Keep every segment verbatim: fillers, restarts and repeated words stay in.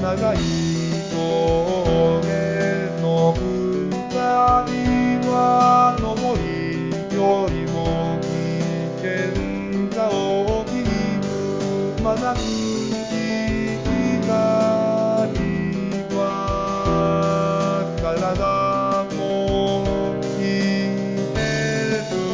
長い峠の下りは登りよりも危険が大きい。まだ生きがいは体も生きてる。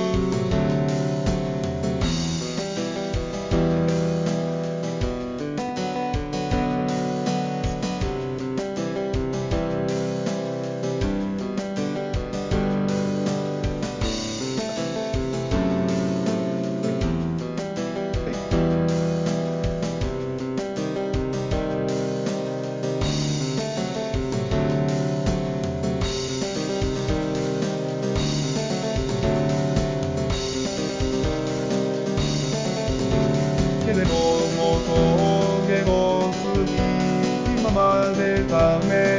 けれども峠を過ぎ今までため